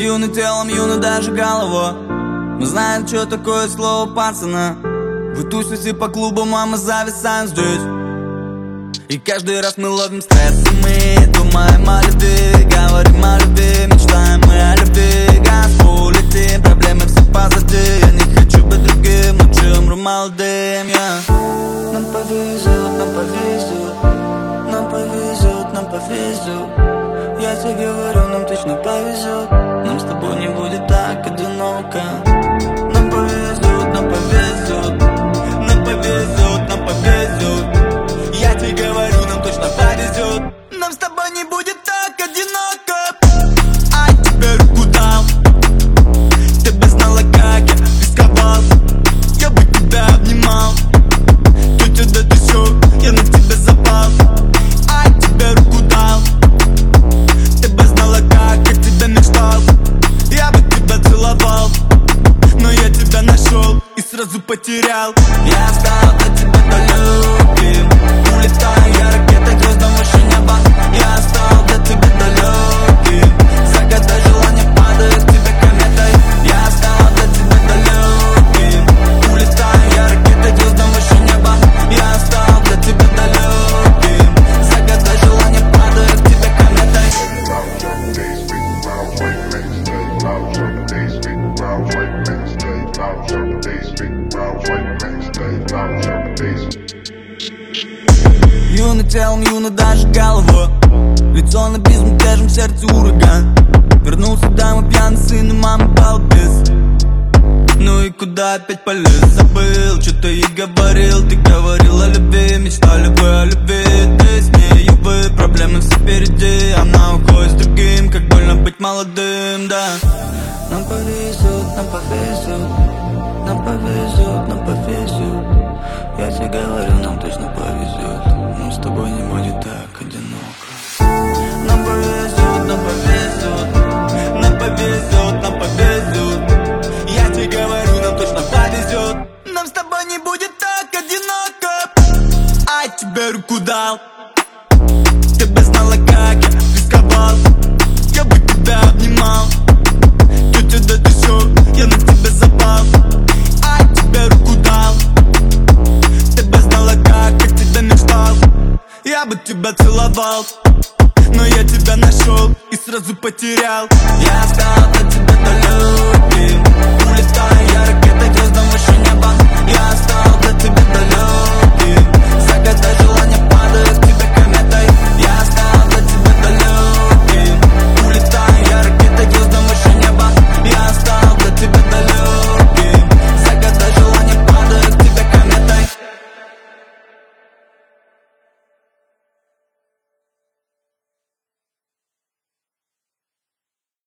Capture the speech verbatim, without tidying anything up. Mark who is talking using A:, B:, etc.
A: Юный телом, юный даже голова. Мы знаем, что такое слово пацана. Вы тусите по клубам, а мы зависаем здесь. И каждый раз мы ловим стресс, и мы думаем о любви, говорим о любви, мечтаем мы о любви. Газпол летим, проблемы все позади. Я не хочу быть другим, лучше умру молодым, yeah. Нам повезет, нам повезет, нам повезет, нам повезет. Я тебе говорю, нам точно повезет. Нам с тобой не будет так одиноко. Нам повезет, нам повезет, нам повезет, нам повезет. Я тебе говорю, нам точно повезет. Нам с тобой не будет так одиноко. А я тебе руку дал, ты бы знала, как я рисковал. Я бы тебя обнимал, тетя, да ты все, я на тебя запал. А я тебе руку дал, ты бы знала, как я тебя мечтал. Я бы тебя целовал, но я тебя нашел и сразу потерял. Я стал для тебя далеким, улетаю я ракетой к звездам выше неба. Я стал для тебя далеким, загадай желание, падаю к тебе кометой. Я стал для тебя далеким, улетаю я ракетой к звездам выше неба. Я стал для тебя далеким, загадай желание, падаю к тебе кометой. Юный телом, юный даже голова. Лицо на безмятежном сердце ураган. Вернулся домой пьяный сын и мама балбес. Ну и куда опять полез? Забыл, что-то и говорил. Ты говорил о любви, мечтали бы о любви. Ты с ней, вы, проблемы все впереди. Она уходит с другим, как больно быть молодым, да. Нам повезет, нам повезет, нам повезет, нам повезет. Я тебе говорю, нам точно повезет. Нам с тобой не будет так одиноко. Нам повезет, нам повезет, нам повезет, нам повезет. Я тебе говорю, нам точно повезет. Нам с тобой не будет так одиноко. А я тебе руку дал, ты бы знала, как я рисковал. Я бы тебя обнимал, тетя, да ты все, я на тебя запал. А я тебе руку дал, ты бы знала, как я тебя мечтал. Я бы тебя целовал, но я тебя нашел и сразу потерял. Я стал для тебя